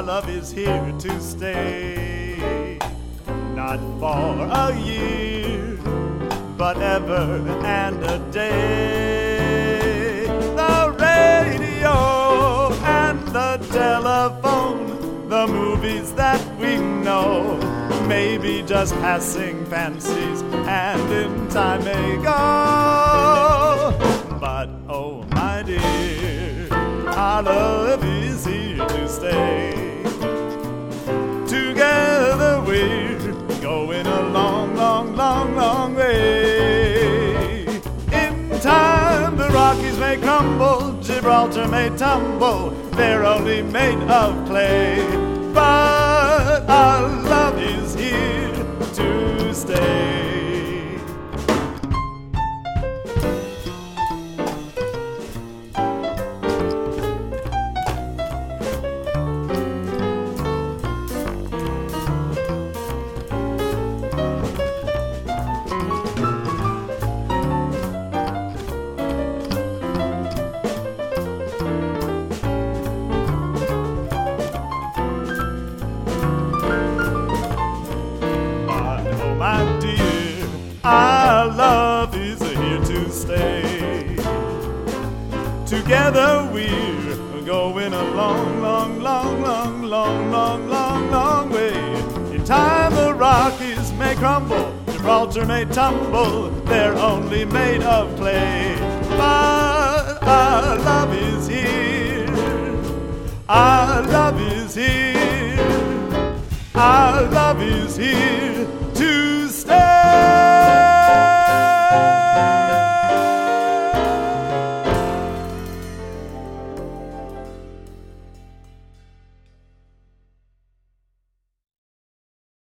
love is here to stay. Not for a year, but ever and a day. The radio and the telephone, the movies that we know, maybe just passing fancies and in time may go. But oh my dear, our love is here to stay. Together we're going a long, long, long, long way. In time the Rockies may crumble, Gibraltar may tumble, they're only made of clay. But our love is here to stay. My dear, our love is here to stay. Together we're going a long, long, long, long, long, long, long, long way. In time the Rockies may crumble, Gibraltar may tumble, they're only made of clay. But our love is here, our love is here, our love is here to stay.